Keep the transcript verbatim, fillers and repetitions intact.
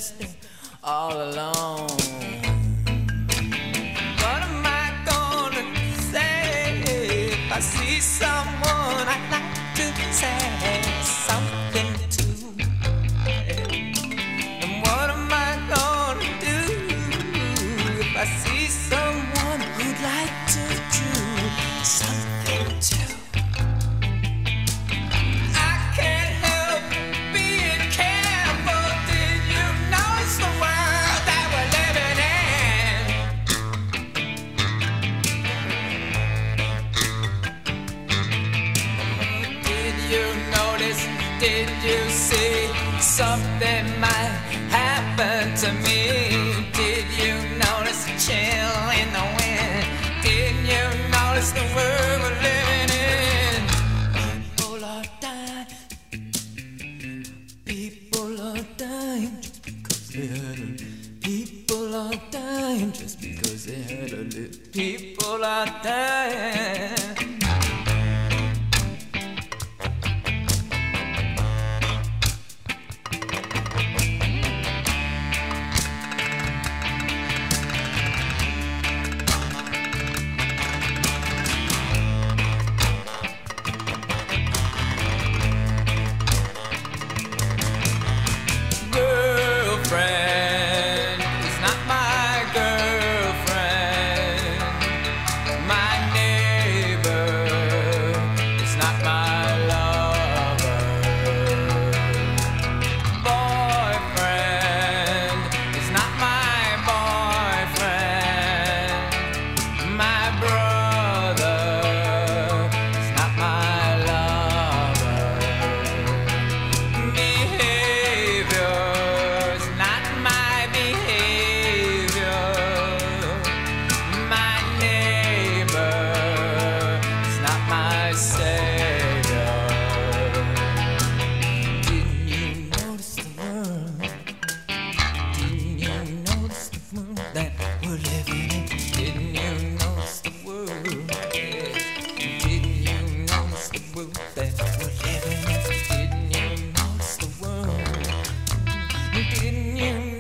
resting all alone. What am I gonna say if I see someone I'd like to say something to? And what am I gonna do if I see someone who'd like to do something to? Did you see something might happen to me? Did you notice a chill in the wind? Did you notice the world we're living in? People are dying. People are dying just because they had a live. People are dying just because they had a live. People are dying. Didn't you